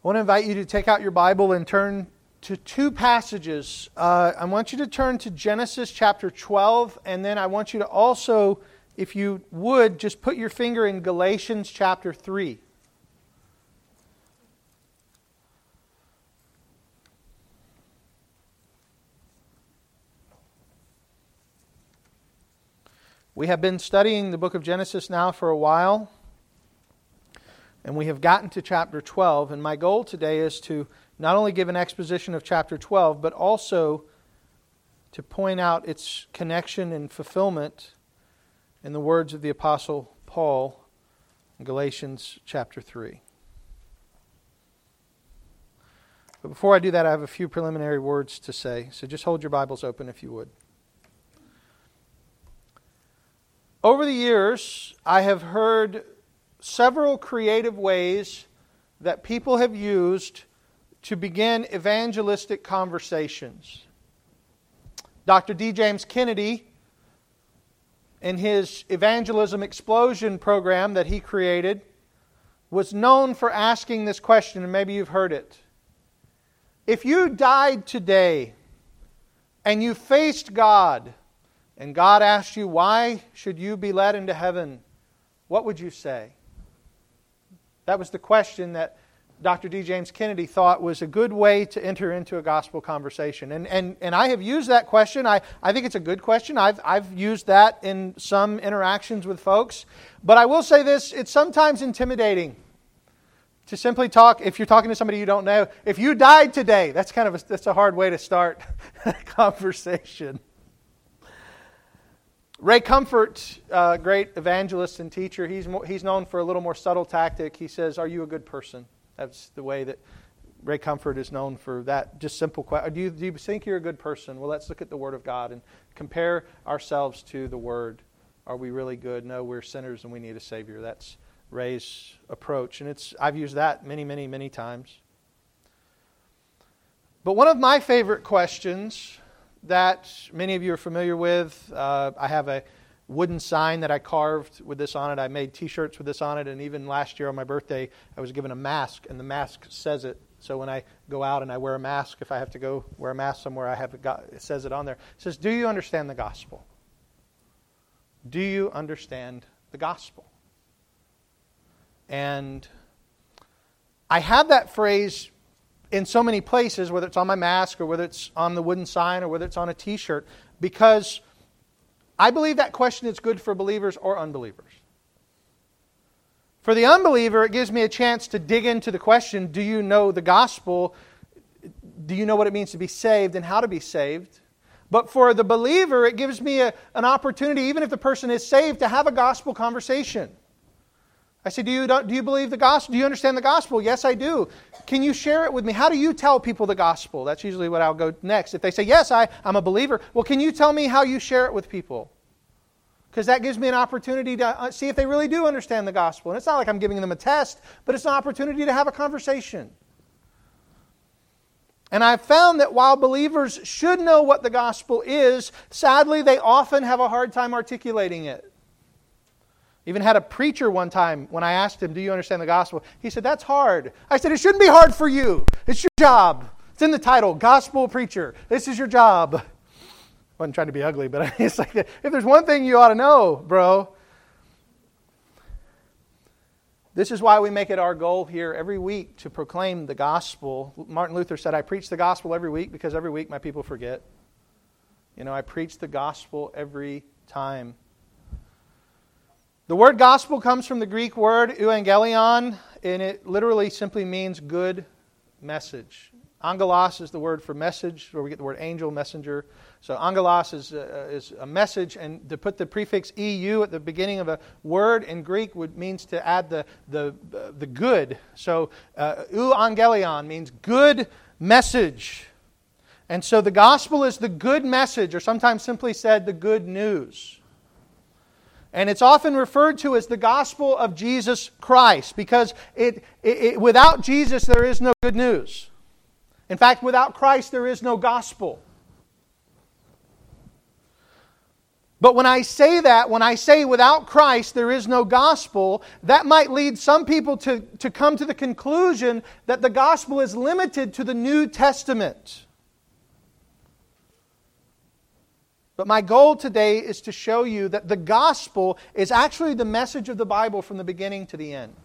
I want to invite you to take out your Bible and turn to two passages. I want you to turn to Genesis chapter 12, and then I want you to also, if you would, just put your finger in Galatians chapter 3. We have been studying the book of Genesis now for a while, and we have gotten to chapter 12, and my goal today is to not only give an exposition of chapter 12, but also to point out its connection and fulfillment in the words of the Apostle Paul in Galatians chapter 3. But before I do that, I have a few preliminary words to say, so just hold your Bibles open if you would. Over the years, I have heard several creative ways that people have used to begin evangelistic conversations. Dr. D. James Kennedy, in his Evangelism Explosion program that he created, was known for asking this question, and maybe you've heard it. If you died today and you faced God, and God asked you, why should you be led into heaven? What would you say? That was the question that Dr. D. James Kennedy thought was a good way to enter into a gospel conversation. And I have used that question. I think it's a good question. I've used that in some interactions with folks. But I will say this, it's sometimes intimidating to simply talk, if you're talking to somebody you don't know, if you died today, that's a hard way to start a conversation. Ray Comfort, great evangelist and teacher, he's known for a little more subtle tactic. He says, are you a good person? That's the way that Ray Comfort is known for that. Just simple question. Do you think you're a good person? Well, let's look at the Word of God and compare ourselves to the Word. Are we really good? No, we're sinners and we need a Savior. That's Ray's approach. And I've used that many, many, many times. But one of my favorite questions that many of you are familiar with. I have a wooden sign that I carved with this on it. I made T-shirts with this on it, and even last year on my birthday, I was given a mask, and the mask says it. So when I go out and I wear a mask, if I have to go wear a mask somewhere, it says it on there. It says, do you understand the gospel? Do you understand the gospel? And I have that phrase in so many places, whether it's on my mask or whether it's on the wooden sign or whether it's on a T-shirt, because I believe that question is good for believers or unbelievers. For the unbeliever, it gives me a chance to dig into the question, do you know the gospel? Do you know what it means to be saved and how to be saved? But for the believer, it gives me an opportunity, even if the person is saved, to have a gospel conversation. I say, do you believe the gospel? Do you understand the gospel? Yes, I do. Can you share it with me? How do you tell people the gospel? That's usually what I'll go next. If they say, yes, I'm a believer, well, can you tell me how you share it with people? Because that gives me an opportunity to see if they really do understand the gospel. And it's not like I'm giving them a test, but it's an opportunity to have a conversation. And I've found that while believers should know what the gospel is, sadly, they often have a hard time articulating it. Even had a preacher one time, when I asked him, do you understand the gospel? He said, that's hard. I said, it shouldn't be hard for you. It's your job. It's in the title, gospel preacher. This is your job. I wasn't trying to be ugly, but it's like, if there's one thing you ought to know, bro. This is why we make it our goal here every week to proclaim the gospel. Martin Luther said, I preach the gospel every week because every week my people forget. I preach the gospel every time. The word gospel comes from the Greek word euangelion, and it literally simply means good message. Angelos is the word for message, where we get the word angel, messenger. So angelos is a message, and to put the prefix EU at the beginning of a word in Greek means to add the good. So euangelion means good message. And so the gospel is the good message, or sometimes simply said, the good news. And it's often referred to as the gospel of Jesus Christ, because without Jesus there is no good news. In fact, without Christ there is no gospel. But when I say without Christ there is no gospel, that might lead some people to come to the conclusion that the gospel is limited to the New Testament. But my goal today is to show you that the gospel is actually the message of the Bible from the beginning to the end.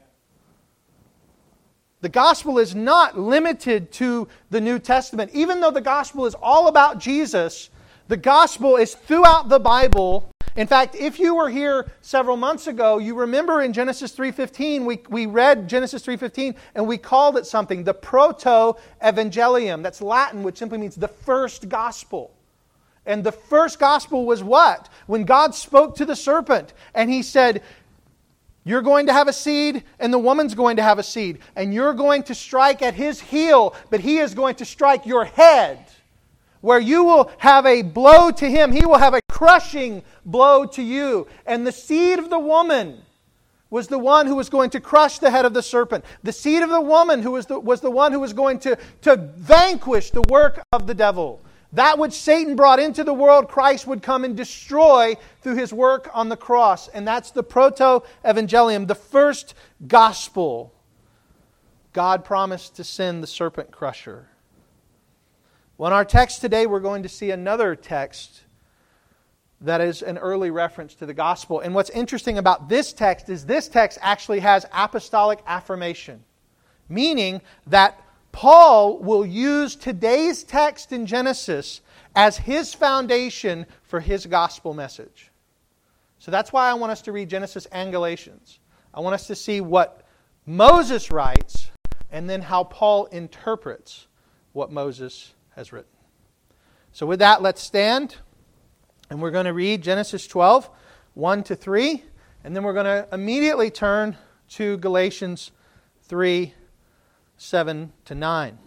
The gospel is not limited to the New Testament. Even though the gospel is all about Jesus, the gospel is throughout the Bible. In fact, if you were here several months ago, you remember in Genesis 3:15, we read Genesis 3:15 and we called it something, the proto-evangelium. That's Latin, which simply means the first gospel. And the first gospel was what? When God spoke to the serpent and He said, you're going to have a seed and the woman's going to have a seed. And you're going to strike at his heel, but he is going to strike your head. Where you will have a blow to him, he will have a crushing blow to you. And the seed of the woman was the one who was going to crush the head of the serpent. The seed of the woman was the one who was going to vanquish the work of the devil. That which Satan brought into the world, Christ would come and destroy through His work on the cross. And that's the proto-evangelium, the first gospel. God promised to send the serpent crusher. Well, in our text today, we're going to see another text that is an early reference to the gospel. And what's interesting about this text is this text actually has apostolic affirmation, meaning that Paul will use today's text in Genesis as his foundation for his gospel message. So that's why I want us to read Genesis and Galatians. I want us to see what Moses writes and then how Paul interprets what Moses has written. So with that, let's stand and we're going to read Genesis 12, 1 to 3, and then we're going to immediately turn to Galatians 3, 7 to 9.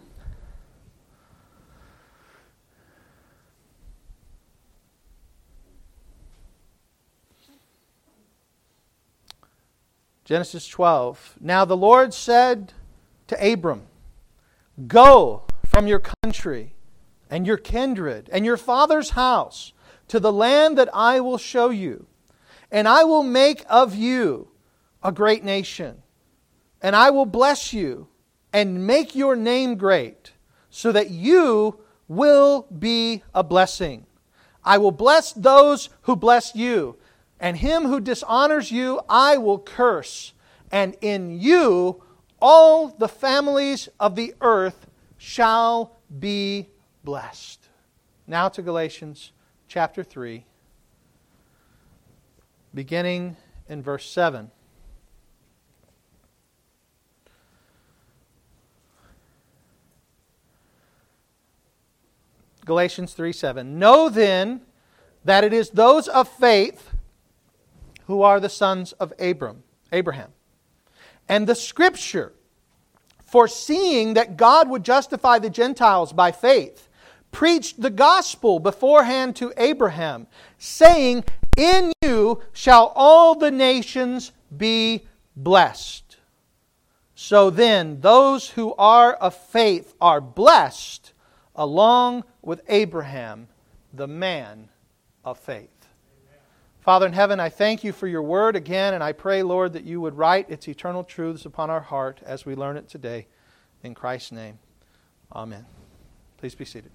Genesis 12. Now the Lord said to Abram, go from your country and your kindred and your father's house to the land that I will show you, and I will make of you a great nation, and I will bless you and make your name great, so that you will be a blessing. I will bless those who bless you, and him who dishonors you I will curse. And in you all the families of the earth shall be blessed. Now to Galatians chapter 3, beginning in verse 7. Galatians 3:7. Know then that it is those of faith who are the sons of Abraham. And the Scripture, foreseeing that God would justify the Gentiles by faith, preached the gospel beforehand to Abraham, saying, in you shall all the nations be blessed. So then, those who are of faith are blessed, along with Abraham, the man of faith. Amen. Father in heaven, I thank you for your word again, and I pray, Lord, that you would write its eternal truths upon our heart as we learn it today. In Christ's name, amen. Please be seated.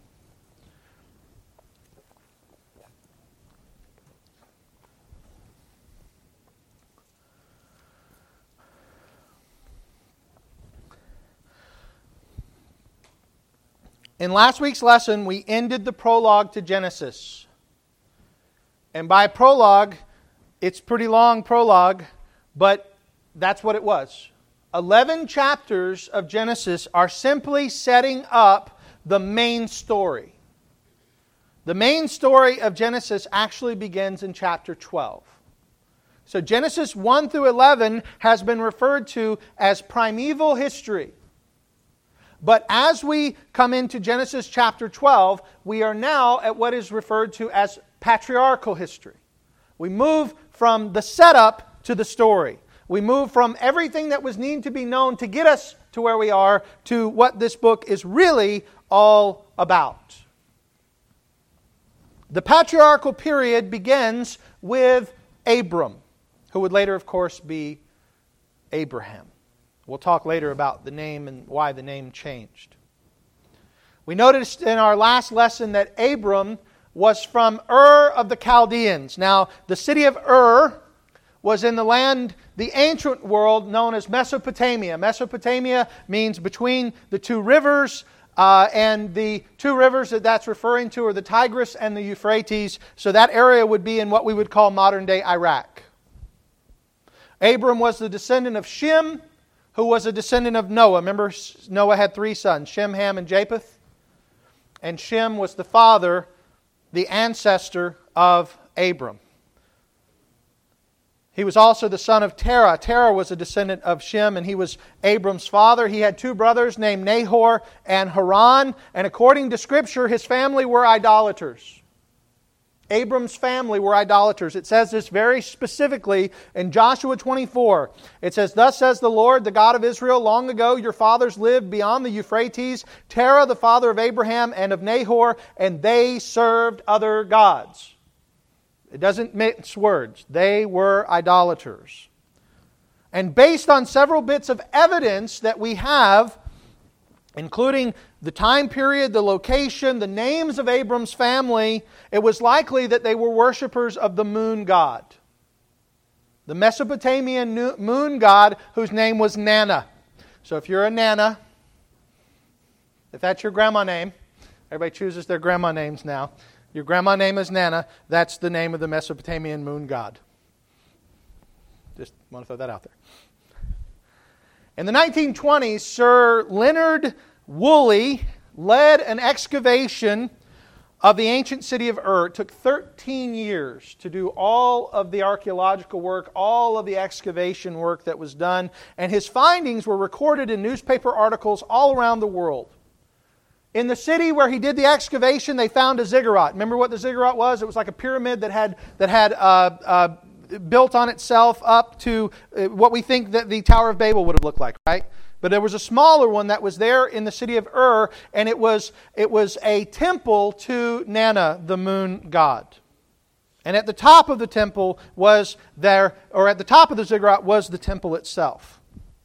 In last week's lesson, we ended the prologue to Genesis. And by prologue, it's a pretty long prologue, but that's what it was. 11 chapters of Genesis are simply setting up the main story. The main story of Genesis actually begins in chapter 12. So Genesis 1 through 11 has been referred to as primeval history. But as we come into Genesis chapter 12, we are now at what is referred to as patriarchal history. We move from the setup to the story. We move from everything that was needing to be known to get us to where we are to what this book is really all about. The patriarchal period begins with Abram, who would later, of course, be Abraham. We'll talk later about the name and why the name changed. We noticed in our last lesson that Abram was from Ur of the Chaldeans. Now, the city of Ur was in the land, the ancient world known as Mesopotamia. Mesopotamia means between the two rivers, and the two rivers that that's referring to are the Tigris and the Euphrates. So that area would be in what we would call modern-day Iraq. Abram was the descendant of Shem, who was a descendant of Noah. Remember, Noah had 3 sons, Shem, Ham, and Japheth. And Shem was the father, the ancestor of Abram. He was also the son of Terah. Terah was a descendant of Shem, and he was Abram's father. He had 2 brothers named Nahor and Haran, and according to Scripture, his family were idolaters. Abram's family were idolaters. It says this very specifically in Joshua 24. It says, "Thus says the Lord, the God of Israel, long ago your fathers lived beyond the Euphrates, Terah, the father of Abraham and of Nahor, and they served other gods." It doesn't mince words. They were idolaters. And based on several bits of evidence that we have, including the time period, the location, the names of Abram's family, it was likely that they were worshipers of the moon god. The Mesopotamian moon god whose name was Nana. So if you're a Nana, if that's your grandma name, everybody chooses their grandma names now. Your grandma name is Nana. That's the name of the Mesopotamian moon god. Just want to throw that out there. In the 1920s, Sir Leonard Woolley led an excavation of the ancient city of Ur. It took 13 years to do all of the archaeological work, all of the excavation work that was done, and his findings were recorded in newspaper articles all around the world. In the city where he did the excavation, they found a ziggurat. Remember what the ziggurat was? It was like a pyramid that had built on itself up to what we think that the Tower of Babel would have looked like, right? But there was a smaller one that was there in the city of Ur, and it was a temple to Nana, the moon god. And at the top of the temple was there, or at the top of the ziggurat was the temple itself.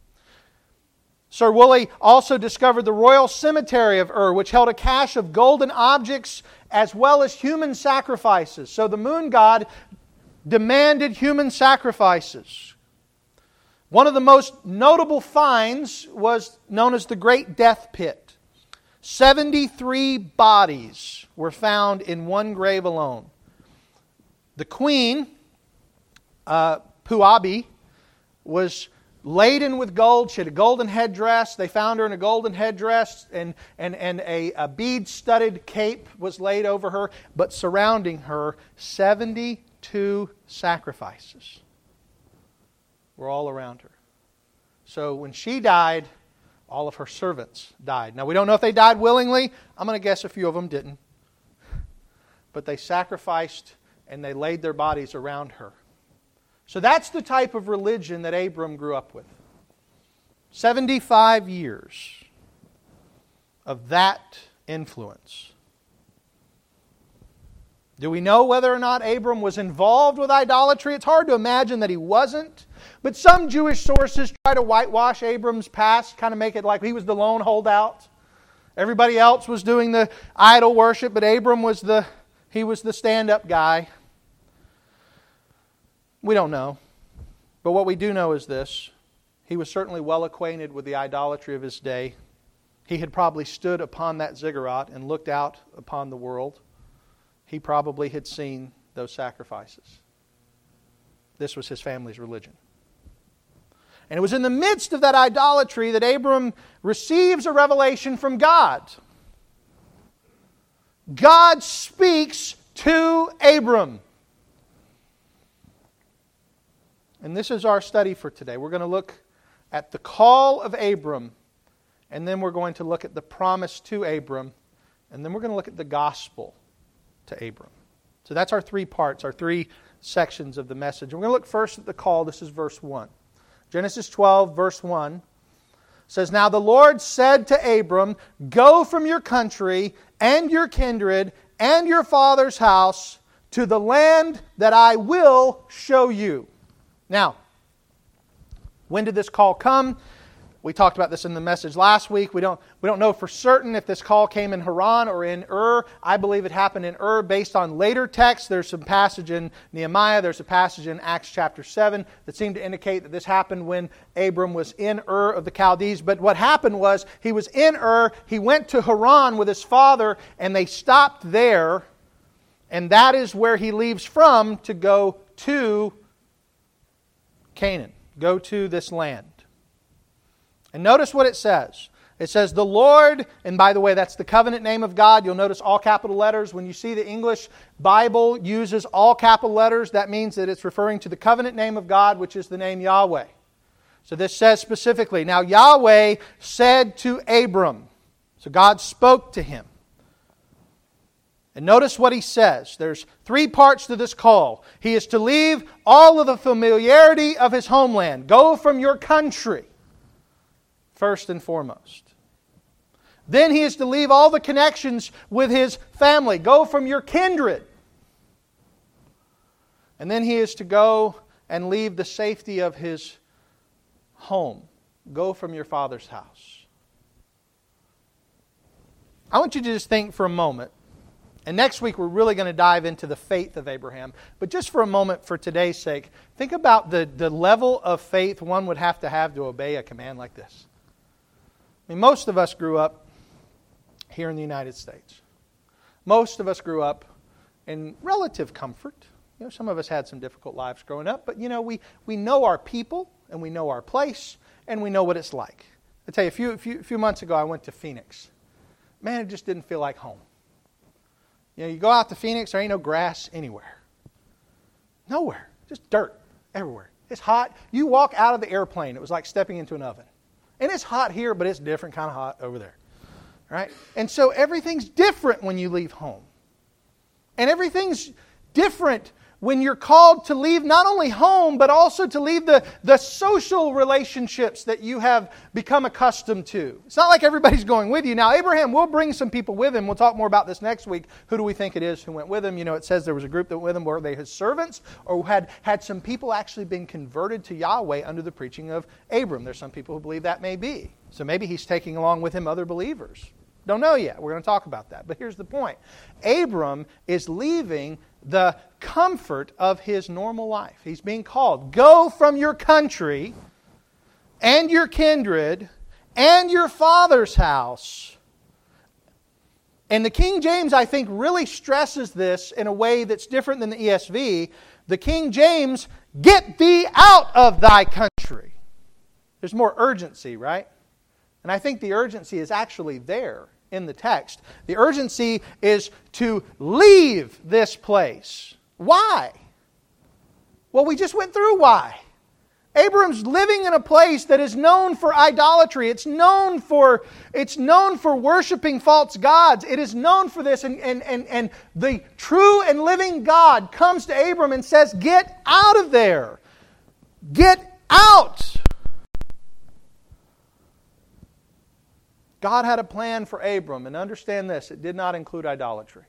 Sir Woolley also discovered the royal cemetery of Ur, which held a cache of golden objects as well as human sacrifices. So the moon god demanded human sacrifices. One of the most notable finds was known as the Great Death Pit. 73 bodies were found in one grave alone. The queen, Puabi, was laden with gold. She had a golden headdress. They found her in a golden headdress, and a bead-studded cape was laid over her. But surrounding her, 72 sacrifices were all around her. So when she died, all of her servants died. Now we don't know if they died willingly. I'm going to guess a few of them didn't. But they sacrificed and they laid their bodies around her. So that's the type of religion that Abram grew up with. 75 years of that influence. Do we know whether or not Abram was involved with idolatry? It's hard to imagine that he wasn't. But some Jewish sources try to whitewash Abram's past, kind of make it like he was the lone holdout. Everybody else was doing the idol worship, but Abram was the stand-up guy. We don't know. But what we do know is this. He was certainly well acquainted with the idolatry of his day. He had probably stood upon that ziggurat and looked out upon the world. He probably had seen those sacrifices. This was his family's religion. And it was in the midst of that idolatry that Abram receives a revelation from God. God speaks to Abram. And this is our study for today. We're going to look at the call of Abram, and then we're going to look at the promise to Abram, and then we're going to look at the gospel to Abram. So that's our 3 parts, our 3 sections of the message. We're going to look first at the call. This is verse 1. Genesis 12, verse 1 says, "Now the Lord said to Abram, 'Go from your country and your kindred and your father's house to the land that I will show you. Now, when did this call come? We talked about this in the message last week. We don't know for certain if this call came in Haran or in Ur. I believe it happened in Ur based on later texts. There's some passage in Nehemiah. There's a passage in Acts chapter 7 that seem to indicate that this happened when Abram was in Ur of the Chaldees. But what happened was he was in Ur. He went to Haran with his father, and they stopped there. And that is where he leaves from to go to Canaan. Go to this land. And notice what it says. It says, the Lord, and by the way, that's the covenant name of God. You'll notice all capital letters. When you see the English Bible uses all capital letters, that means that it's referring to the covenant name of God, which is the name Yahweh. So this says specifically, now Yahweh said to Abram, so God spoke to him. And notice what he says. There's 3 parts to this call. He is to leave all of the familiarity of his homeland. Go from your country. First and foremost. Then he is to leave all the connections with his family. Go from your kindred. And then he is to go and leave the safety of his home. Go from your father's house. I want you to just think for a moment. And next week we're really going to dive into the faith of Abraham. But just for a moment, for today's sake, think about the level of faith one would have to obey a command like this. I mean, most of us grew up here in the United States. Most of us grew up in relative comfort. You know, some of us had some difficult lives growing up, but we know our people and we know our place and we know what it's like. I tell you, a few months ago I went to Phoenix. Man, it just didn't feel like home. You know, you go out to Phoenix, there ain't no grass anywhere. Nowhere. Just dirt everywhere. It's hot. You walk out of the airplane, it was like stepping into an oven. And it's hot here, but it's different kind of hot over there. Right? And so everything's different when you leave home. And everything's different when you're called to leave not only home, but also to leave the social relationships that you have become accustomed to. It's not like everybody's going with you. Now, Abraham will bring some people with him. We'll talk more about this next week. Who do we think it is who went with him? You know, it says there was a group that went with him. Were they his servants? Or had some people actually been converted to Yahweh under the preaching of Abram? There's some people who believe that may be. So maybe he's taking along with him other believers. Don't know yet. We're going to talk about that. But here's the point. Abram is leaving the comfort of his normal life. He's being called, go from your country and your kindred and your father's house. And the King James, I think, really stresses this in a way that's different than the ESV. The King James, get thee out of thy country. There's more urgency, right? And I think the urgency is actually there in the text. The urgency is to leave this place. Why? Well, we just went through why. Abram's living in a place that is known for idolatry. It's known for worshiping false gods. It is known for this. And the true and living God comes to Abram and says, get out of there. Get out. God had a plan for Abram, and understand this, it did not include idolatry.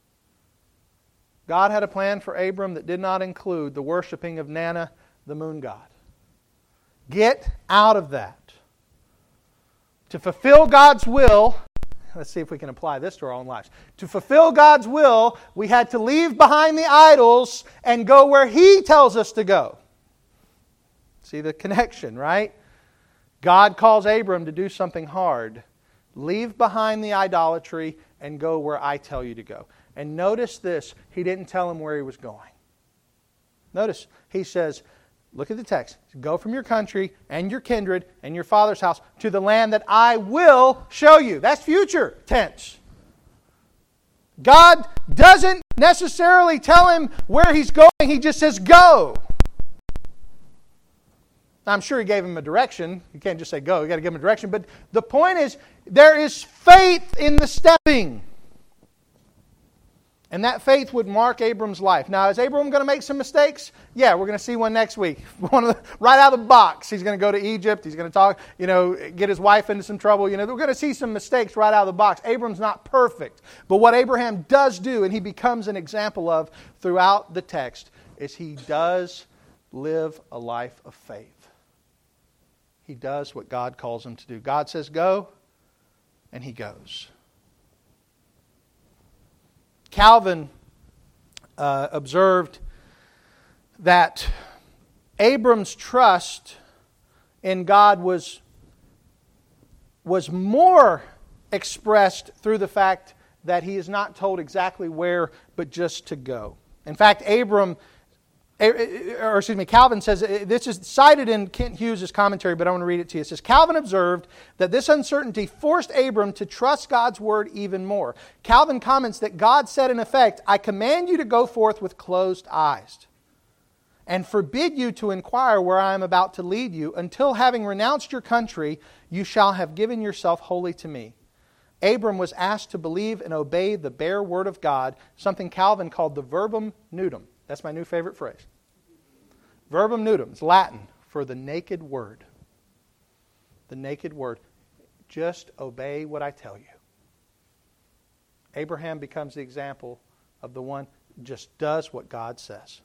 God had a plan for Abram that did not include the worshiping of Nana, the moon god. Get out of that. To fulfill God's will, let's see if we can apply this to our own lives. To fulfill God's will, we had to leave behind the idols and go where He tells us to go. See the connection, right? God calls Abram to do something hard. Leave behind the idolatry and go where I tell you to go. And notice this, He didn't tell him where he was going. Notice, He says, look at the text. Go from your country and your kindred and your father's house to the land that I will show you. That's future tense. God doesn't necessarily tell him where he's going. He just says, go. I'm sure He gave him a direction. You can't just say go. You got to give him a direction. But the point is, there is faith in the stepping. And that faith would mark Abram's life. Now, is Abram going to make some mistakes? Yeah, we're going to see one next week. Right out of the box, he's going to go to Egypt. He's going to talk, get his wife into some trouble. We're going to see some mistakes right out of the box. Abram's not perfect. But what Abraham does do, and he becomes an example of throughout the text, is he does live a life of faith. He does what God calls him to do. God says go, and he goes. Calvin observed that Abram's trust in God was more expressed through the fact that he is not told exactly where, but just to go. In fact, Calvin says, this is cited in Kent Hughes' commentary, but I want to read it to you. It says, Calvin observed that this uncertainty forced Abram to trust God's word even more. Calvin comments that God said in effect, I command you to go forth with closed eyes and forbid you to inquire where I am about to lead you until having renounced your country, you shall have given yourself wholly to me. Abram was asked to believe and obey the bare word of God, something Calvin called the verbum nudum. That's my new favorite phrase. Verbum nudum is Latin for the naked word. The naked word. Just obey what I tell you. Abraham becomes the example of the one who just does what God says.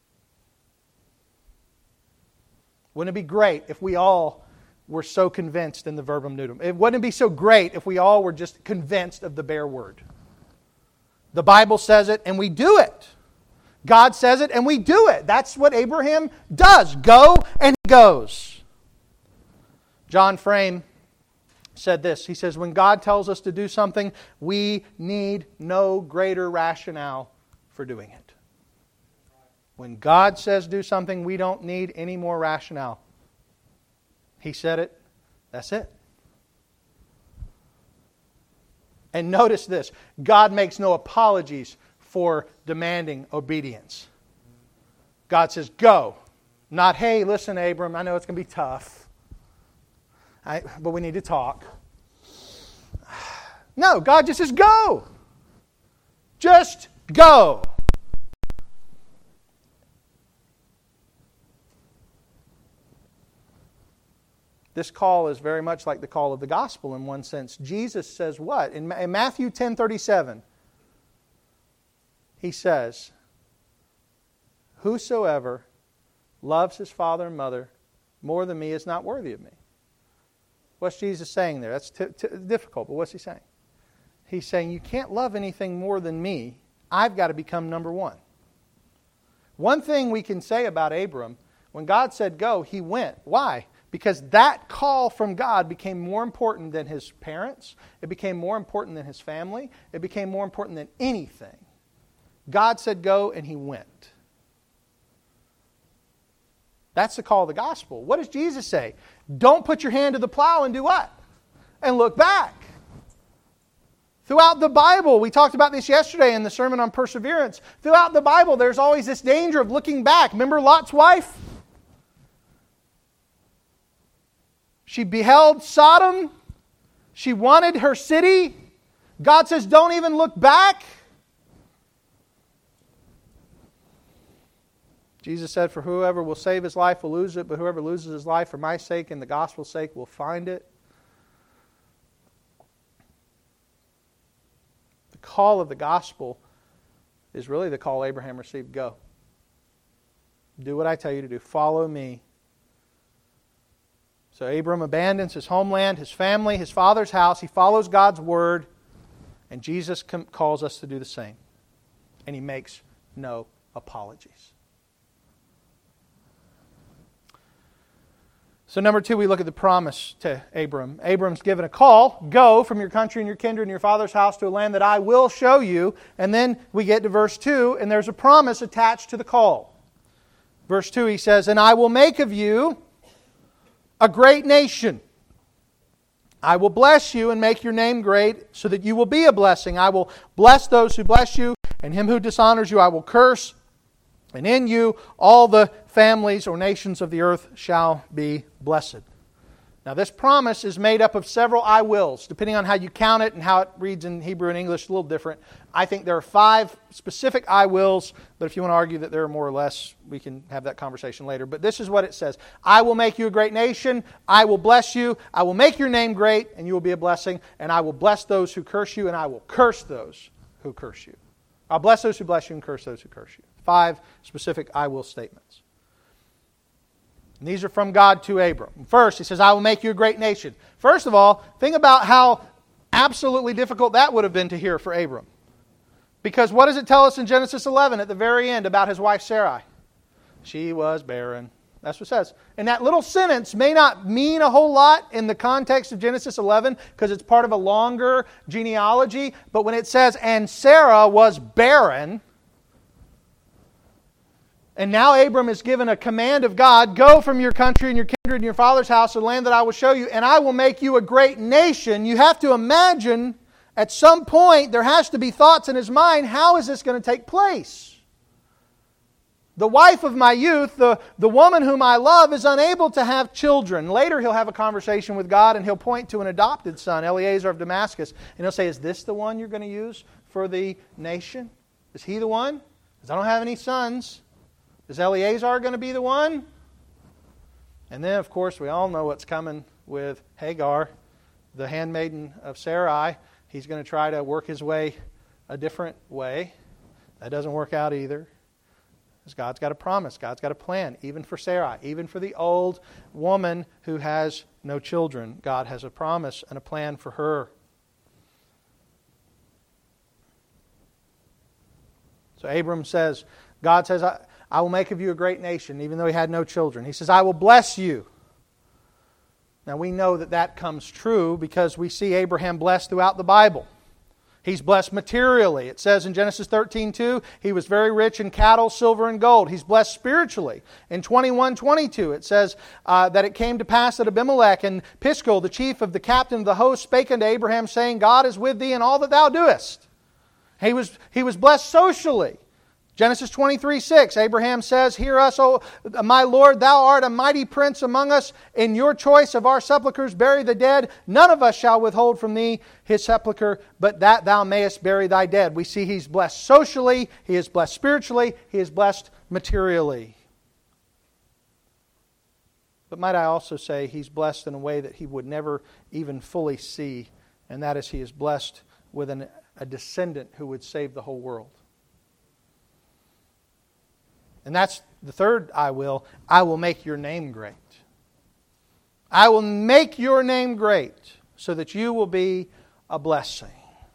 Wouldn't it be great if we all were so convinced in the verbum nudum? Wouldn't it be so great if we all were just convinced of the bare word? The Bible says it and we do it. God says it and we do it. That's what Abraham does. Go and he goes. John Frame said this. He says, when God tells us to do something, we need no greater rationale for doing it. When God says do something, we don't need any more rationale. He said it. That's it. And notice this. God makes no apologies for demanding obedience. God says, go. Not, hey, listen, Abram, I know it's going to be tough. But we need to talk. No, God just says, go. Just go. This call is very much like the call of the gospel in one sense. Jesus says what? In Matthew 10:37, He says, whosoever loves his father and mother more than me is not worthy of me. What's Jesus saying there? That's difficult, but what's He saying? He's saying you can't love anything more than me. I've got to become number one. One thing we can say about Abram, when God said go, he went. Why? Because that call from God became more important than his parents. It became more important than his family. It became more important than anything. God said go, and he went. That's the call of the gospel. What does Jesus say? Don't put your hand to the plow and do what? And look back. Throughout the Bible, we talked about this yesterday in the sermon on perseverance. Throughout the Bible, there's always this danger of looking back. Remember Lot's wife? She beheld Sodom. She wanted her city. God says, don't even look back. Jesus said, for whoever will save his life will lose it, but whoever loses his life for my sake and the gospel's sake will find it. The call of the gospel is really the call Abraham received. Go. Do what I tell you to do. Follow me. So Abram abandons his homeland, his family, his father's house. He follows God's word. And Jesus calls us to do the same. And he makes no apologies. So number 2, we look at the promise to Abram. Abram's given a call. Go from your country and your kindred and your father's house to a land that I will show you. And then we get to verse 2, and there's a promise attached to the call. Verse 2, he says, and I will make of you a great nation. I will bless you and make your name great so that you will be a blessing. I will bless those who bless you, and him who dishonors you I will curse. And in you all the families or nations of the earth shall be blessed. Now this promise is made up of several I wills, depending on how you count it and how it reads in Hebrew and English, a little different. I think there are 5 specific I wills, but if you want to argue that there are more or less, we can have that conversation later. But this is what it says. I will make you a great nation. I will bless you. I will make your name great, and you will be a blessing. And I will bless those who curse you, and I will curse those who curse you. I'll bless those who bless you and curse those who curse you. 5 specific I will statements. And these are from God to Abram. First, He says, I will make you a great nation. First of all, think about how absolutely difficult that would have been to hear for Abram. Because what does it tell us in Genesis 11 at the very end about his wife Sarai? She was barren. That's what it says. And that little sentence may not mean a whole lot in the context of Genesis 11 because it's part of a longer genealogy. But when it says, and Sarah was barren, and now Abram is given a command of God, go from your country and your kindred and your father's house to the land that I will show you, and I will make you a great nation. You have to imagine at some point there has to be thoughts in his mind, how is this going to take place? The wife of my youth, the woman whom I love, is unable to have children. Later he'll have a conversation with God and he'll point to an adopted son, Eliezer of Damascus, and he'll say, is this the one you're going to use for the nation? Is he the one? Because I don't have any sons. Is Eleazar going to be the one? And then, of course, we all know what's coming with Hagar, the handmaiden of Sarai. He's going to try to work his way a different way. That doesn't work out either. Because God's got a promise. God's got a plan. Even for Sarai, even for the old woman who has no children, God has a promise and a plan for her. So Abram says, God says, I will make of you a great nation, even though he had no children. He says, I will bless you. Now we know that that comes true because we see Abraham blessed throughout the Bible. He's blessed materially. It says in Genesis 13:2, he was very rich in cattle, silver, and gold. He's blessed spiritually. In 21:22, it says that it came to pass that Abimelech and Piscal, the chief of the captain of the host, spake unto Abraham, saying, God is with thee in all that thou doest. He was blessed socially. Genesis 23:6, Abraham says, hear us, O my Lord, thou art a mighty prince among us. In your choice of our sepulchres bury the dead. None of us shall withhold from thee his sepulchre, but that thou mayest bury thy dead. We see he's blessed socially, he is blessed spiritually, he is blessed materially. But might I also say he's blessed in a way that he would never even fully see, and that is he is blessed with a descendant who would save the whole world. And that's the third I will make your name great. I will make your name great so that you will be a blessing.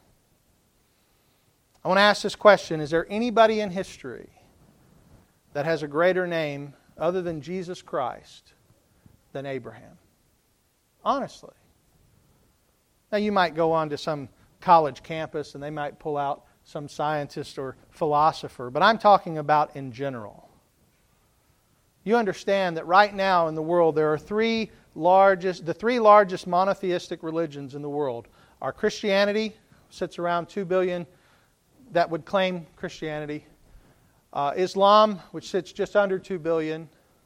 I want to ask this question. Is there anybody in history that has a greater name other than Jesus Christ than Abraham? Honestly. Now you might go on to some college campus and they might pull out some scientist or philosopher, but I'm talking about in general. You understand that right now in the world there are the three largest monotheistic religions in the world are Christianity, sits around 2 billion that would claim Christianity, Islam, which sits just under 2 billion,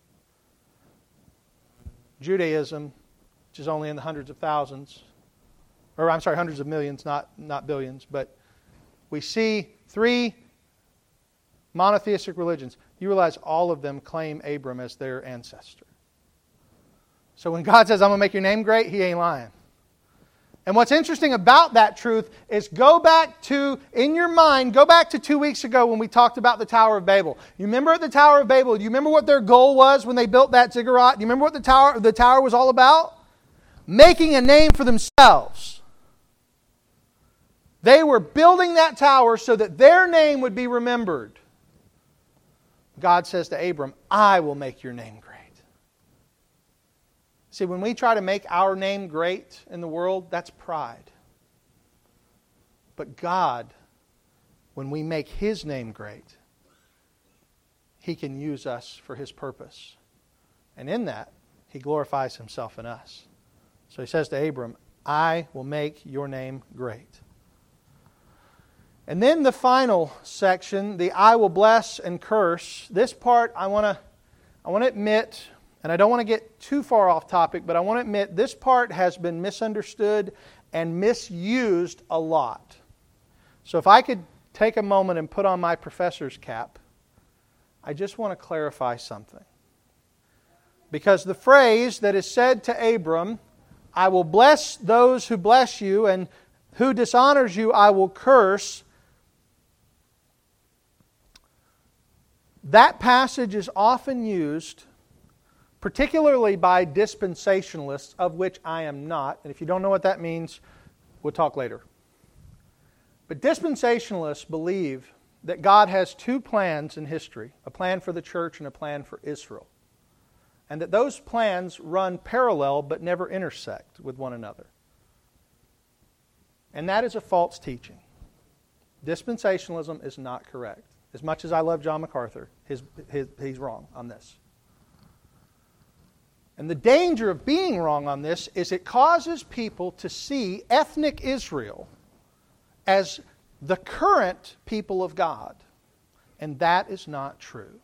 Judaism, which is only in the hundreds of thousands, hundreds of millions, not billions, but we see 3 monotheistic religions. You realize all of them claim Abram as their ancestor. So when God says, I'm going to make your name great, He ain't lying. And what's interesting about that truth is go back to 2 weeks ago when we talked about the Tower of Babel. You remember at the Tower of Babel, do you remember what their goal was when they built that ziggurat? Do you remember what the tower was all about? Making a name for themselves. They were building that tower so that their name would be remembered. God says to Abram, I will make your name great. See, when we try to make our name great in the world, that's pride. But God, when we make His name great, He can use us for His purpose. And in that, He glorifies Himself in us. So He says to Abram, I will make your name great. And then the final section, the I will bless and curse. This part I want to admit, And I don't want to get too far off topic, but I want to admit this part has been misunderstood and misused a lot. So if I could take a moment and put on my professor's cap, I just want to clarify something. Because the phrase that is said to Abram, I will bless those who bless you, and who dishonors you I will curse. That passage is often used, particularly by dispensationalists, of which I am not. And if you don't know what that means, we'll talk later. But dispensationalists believe that God has two plans in history, a plan for the church and a plan for Israel. And that those plans run parallel but never intersect with one another. And that is a false teaching. Dispensationalism is not correct. As much as I love John MacArthur, he's wrong on this. And the danger of being wrong on this is it causes people to see ethnic Israel as the current people of God. And that is not true.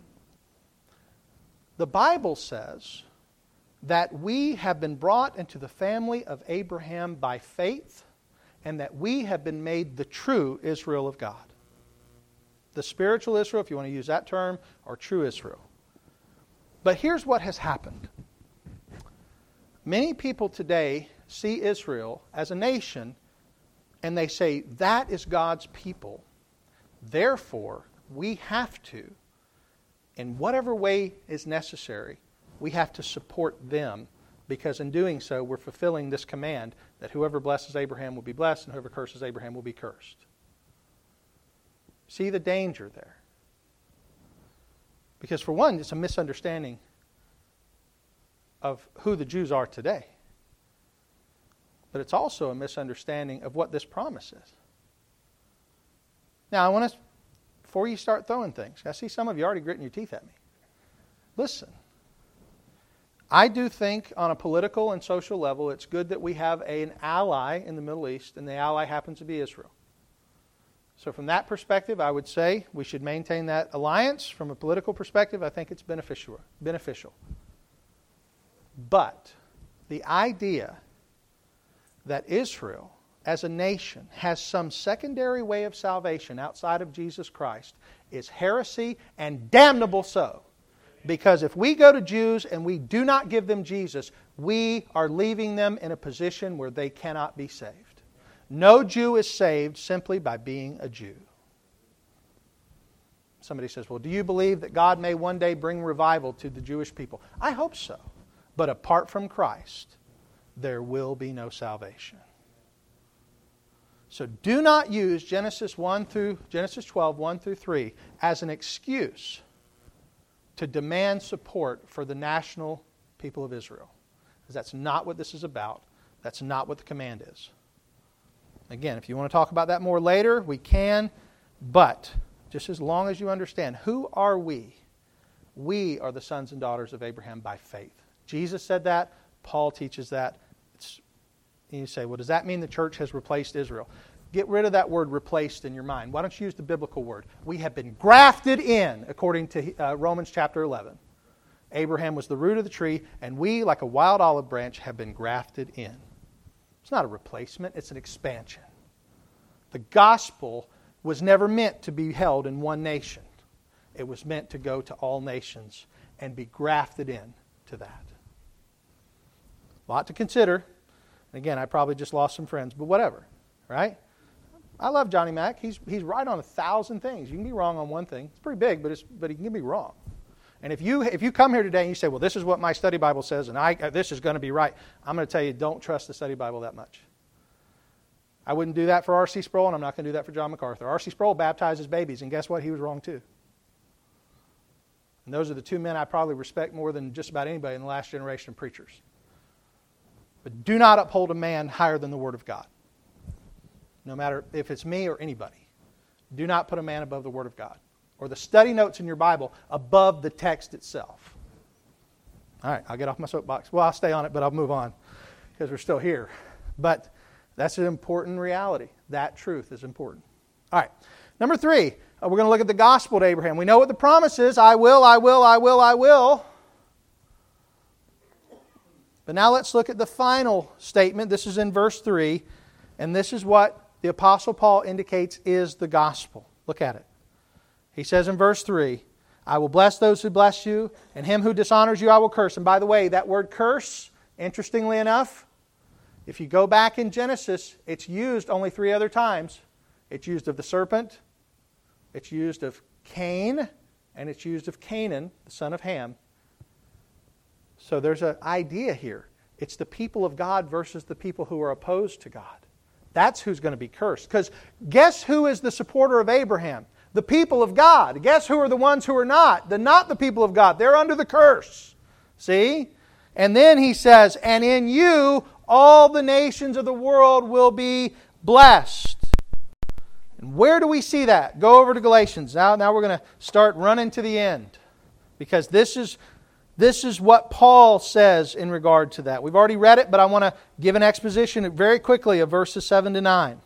The Bible says that we have been brought into the family of Abraham by faith, and that we have been made the true Israel of God. The spiritual Israel, if you want to use that term, or true Israel. But here's what has happened. Many people today see Israel as a nation, and they say, that is God's people. Therefore, we have to, in whatever way is necessary, we have to support them, because in doing so, we're fulfilling this command that whoever blesses Abraham will be blessed, and whoever curses Abraham will be cursed. See the danger there. Because for one, it's a misunderstanding of who the Jews are today. But it's also a misunderstanding of what this promise is. Now, I want to, before you start throwing things, I see some of you already gritting your teeth at me. Listen, I do think on a political and social level, it's good that we have an ally in the Middle East, and the ally happens to be Israel. So from that perspective, I would say we should maintain that alliance. From a political perspective, I think it's beneficial. But the idea that Israel, as a nation, has some secondary way of salvation outside of Jesus Christ is heresy, and damnable so. Because if we go to Jews and we do not give them Jesus, we are leaving them in a position where they cannot be saved. No Jew is saved simply by being a Jew. Somebody says, well, do you believe that God may one day bring revival to the Jewish people? I hope so. But apart from Christ, there will be no salvation. So do not use Genesis 12, 1 through 3 as an excuse to demand support for the national people of Israel. Because that's not what this is about. That's not what the command is. Again, if you want to talk about that more later, we can. But just as long as you understand, who are we? We are the sons and daughters of Abraham by faith. Jesus said that. Paul teaches that. And you say, well, does that mean the church has replaced Israel? Get rid of that word replaced in your mind. Why don't you use the biblical word? We have been grafted in, according to Romans chapter 11. Abraham was the root of the tree, and we, like a wild olive branch, have been grafted in. It's not a replacement, it's an expansion. The gospel was never meant to be held in one nation. It was meant to go to all nations and be grafted in to that. A lot to consider. Again, I probably just lost some friends, but whatever, right? I love Johnny Mack. He's right on 1,000 things. You can be wrong on one thing. It's pretty big, but he can be wrong. And if you come here today and you say, well, this is what my study Bible says, and this is going to be right, I'm going to tell you, don't trust the study Bible that much. I wouldn't do that for R.C. Sproul, and I'm not going to do that for John MacArthur. R.C. Sproul baptizes babies, and guess what? He was wrong too. And those are the two men I probably respect more than just about anybody in the last generation of preachers. But do not uphold a man higher than the Word of God. No matter if it's me or anybody. Do not put a man above the Word of God. Or the study notes in your Bible above the text itself. All right, I'll get off my soapbox. Well, I'll stay on it, but I'll move on because we're still here. But that's an important reality. That truth is important. All right, number 3, we're going to look at the gospel to Abraham. We know what the promise is. I will, I will, I will, I will. But now let's look at the final statement. This is in verse 3, and this is what the Apostle Paul indicates is the gospel. Look at it. He says in verse 3, I will bless those who bless you, and him who dishonors you I will curse. And by the way, that word curse, interestingly enough, if you go back in Genesis, it's used only 3 other times. It's used of the serpent, it's used of Cain, and it's used of Canaan, the son of Ham. So there's an idea here. It's the people of God versus the people who are opposed to God. That's who's going to be cursed. Because guess who is the supporter of Abraham? The people of God. Guess who are the ones who are not? Not the people of God. They're under the curse. See? And then he says, and in you all the nations of the world will be blessed. And where do we see that? Go over to Galatians. Now we're going to start running to the end. Because this is what Paul says in regard to that. We've already read it, but I want to give an exposition very quickly of verses 7 to 9.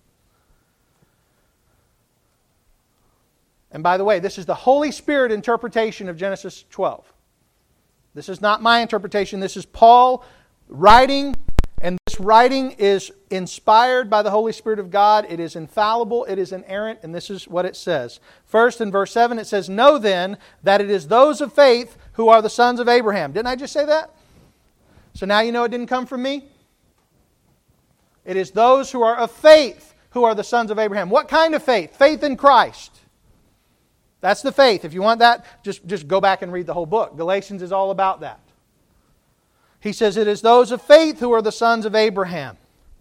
And by the way, this is the Holy Spirit interpretation of Genesis 12. This is not my interpretation. This is Paul writing, and this writing is inspired by the Holy Spirit of God. It is infallible, it is inerrant, and this is what it says. First, in verse 7, it says, know then that it is those of faith who are the sons of Abraham. Didn't I just say that? So now you know it didn't come from me? It is those who are of faith who are the sons of Abraham. What kind of faith? Faith in Christ. That's the faith. If you want that, just go back and read the whole book. Galatians is all about that. He says, it is those of faith who are the sons of Abraham.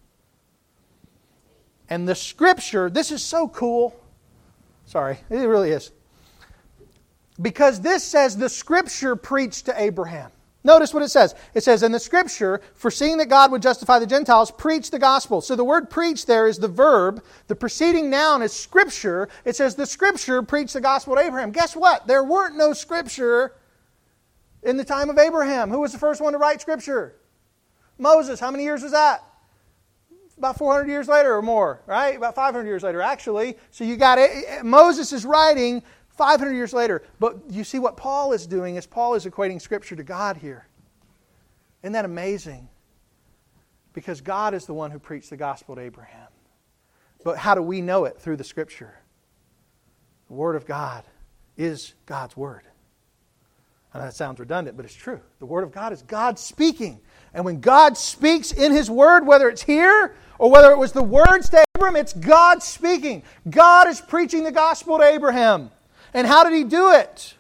And the Scripture, this is so cool. Sorry, it really is. Because this says the Scripture preached to Abraham. Notice what it says. It says, in the Scripture, foreseeing that God would justify the Gentiles, preach the gospel. So the word preach there is the verb. The preceding noun is Scripture. It says the Scripture preached the gospel to Abraham. Guess what? There weren't no Scripture in the time of Abraham. Who was the first one to write Scripture? Moses. How many years was that? About 400 years later or more, right? About 500 years later, actually. So you got it. Moses is writing 500 years later. But you see what Paul is doing is Paul is equating Scripture to God here. Isn't that amazing? Because God is the one who preached the gospel to Abraham. But how do we know it? Through the Scripture. The Word of God is God's Word. I know that sounds redundant, but it's true. The Word of God is God speaking. And when God speaks in His Word, whether it's here or whether it was the words to Abraham, it's God speaking. God is preaching the gospel to Abraham. And how did He do it?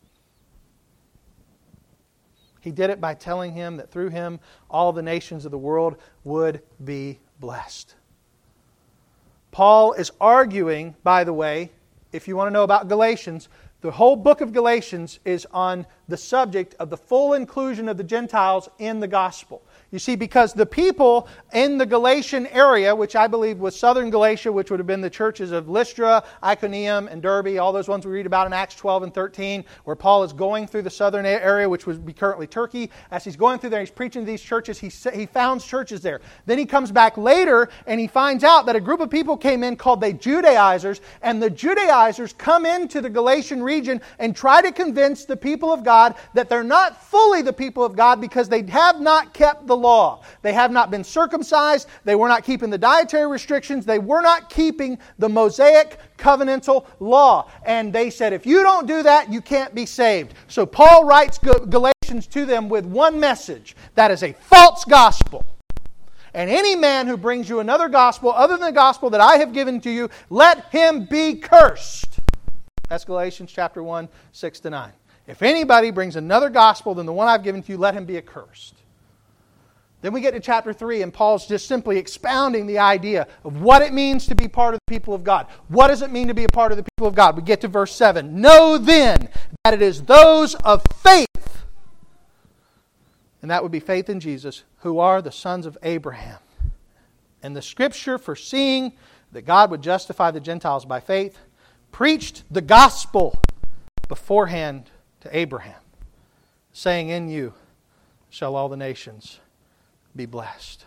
He did it by telling him that through him all the nations of the world would be blessed. Paul is arguing, by the way, if you want to know about Galatians, the whole book of Galatians is on the subject of the full inclusion of the Gentiles in the gospel. You see, because the people in the Galatian area, which I believe was southern Galatia, which would have been the churches of Lystra, Iconium, and Derbe, all those ones we read about in Acts 12 and 13, where Paul is going through the southern area, which would be currently Turkey. As he's going through there, he's preaching to these churches. He founds churches there. Then he comes back later, and he finds out that a group of people came in called the Judaizers, and the Judaizers come into the Galatian region and try to convince the people of God that they're not fully the people of God because they have not kept the law. They have not been circumcised. They were not keeping the dietary restrictions. They were not keeping the Mosaic covenantal law. And they said, if you don't do that, you can't be saved. So Paul writes Galatians to them with one message. That is a false gospel. And any man who brings you another gospel other than the gospel that I have given to you, let him be cursed. That's Galatians chapter 1, 6 to 9. If anybody brings another gospel than the one I've given to you, let him be accursed. Then we get to chapter 3, and Paul's just simply expounding the idea of what it means to be part of the people of God. What does it mean to be a part of the people of God? We get to verse 7. Know then that it is those of faith, and that would be faith in Jesus, who are the sons of Abraham. And the Scripture, foreseeing that God would justify the Gentiles by faith, preached the gospel beforehand to Abraham, saying, in you shall all the nations be blessed.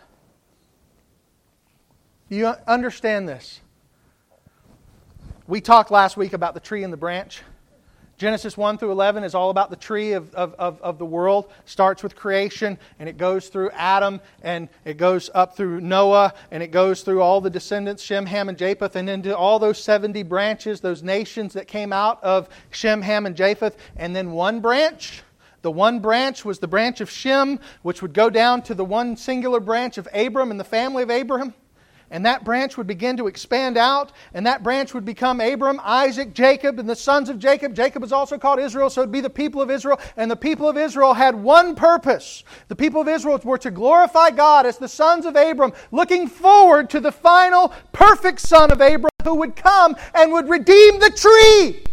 Do you understand this? We talked last week about the tree and the branch. Genesis 1 through 11 is all about the tree of the world. Starts with creation, and it goes through Adam, and it goes up through Noah, and it goes through all the descendants, Shem, Ham, and Japheth, and into all those 70 branches, those nations that came out of Shem, Ham, and Japheth. And then one branch, the one branch was the branch of Shem, which would go down to the one singular branch of Abram and the family of Abraham. And that branch would begin to expand out, and that branch would become Abram, Isaac, Jacob, and the sons of Jacob. Jacob is also called Israel, so it would be the people of Israel. And the people of Israel had one purpose. The people of Israel were to glorify God as the sons of Abram, looking forward to the final perfect son of Abram who would come and would redeem the tree.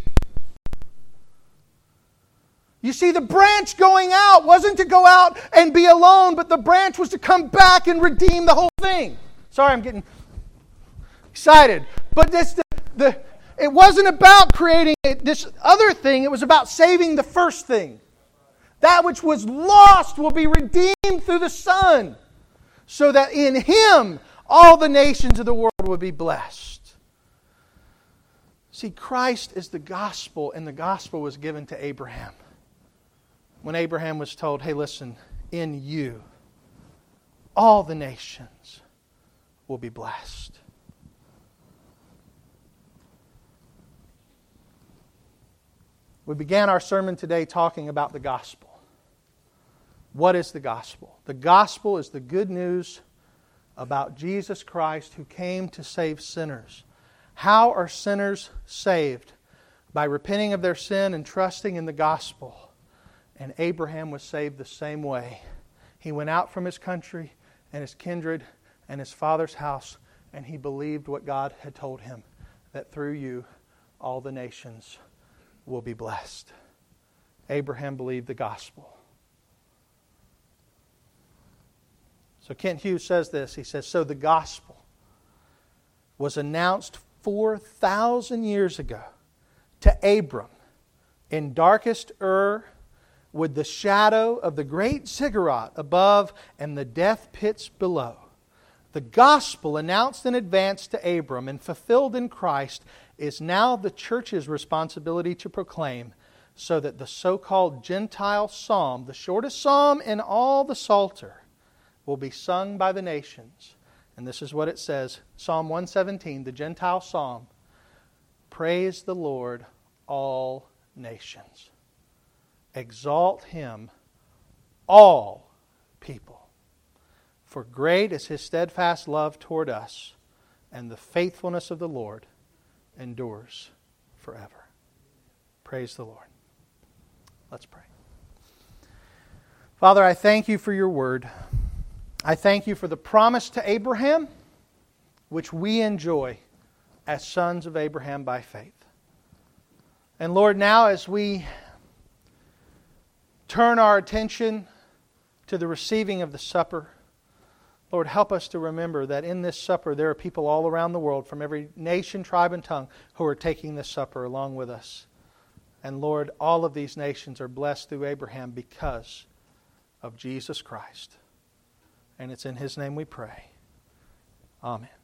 You see, the branch going out wasn't to go out and be alone, but the branch was to come back and redeem the whole thing. Sorry, I'm getting excited. But it wasn't about creating this other thing. It was about saving the first thing. That which was lost will be redeemed through the Son, so that in Him all the nations of the world will be blessed. See, Christ is the gospel, and the gospel was given to Abraham. When Abraham was told, hey, listen, in you all the nations will be blessed. We began our sermon today talking about the gospel. What is the gospel? The gospel is the good news about Jesus Christ who came to save sinners. How are sinners saved? By repenting of their sin and trusting in the gospel. And Abraham was saved the same way. He went out from his country and his kindred and his father's house, and he believed what God had told him, that through you all the nations will be blessed. Abraham believed the gospel. So Kent Hughes says this. He says, so the gospel was announced 4,000 years ago to Abram in darkest Ur, with the shadow of the great ziggurat above and the death pits below. The gospel announced in advance to Abram and fulfilled in Christ is now the church's responsibility to proclaim, so that the so-called Gentile psalm, the shortest psalm in all the Psalter, will be sung by the nations. And this is what it says, Psalm 117, the Gentile psalm. Praise the Lord, all nations. Exalt Him, all people. For great is His steadfast love toward us, and the faithfulness of the Lord endures forever. Praise the Lord. Let's pray. Father, I thank You for Your word. I thank You for the promise to Abraham, which we enjoy as sons of Abraham by faith. And Lord, now as we turn our attention to the receiving of the supper, Lord, help us to remember that in this supper there are people all around the world from every nation, tribe, and tongue who are taking this supper along with us. And Lord, all of these nations are blessed through Abraham because of Jesus Christ. And it's in His name we pray. Amen.